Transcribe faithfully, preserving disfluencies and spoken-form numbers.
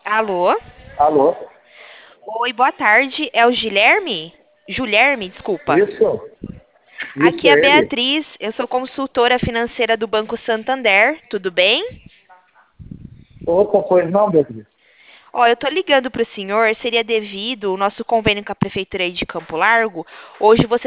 Alô? Alô? Oi, boa tarde. É o Guilherme? Julerme, desculpa. Isso? Aqui Isso é a é ele? Beatriz, eu sou consultora financeira do Banco Santander, tudo bem? Opa, pois não, Beatriz? Ó, eu tô ligando pro senhor, seria devido o nosso convênio com a Prefeitura aí de Campo Largo. Hoje você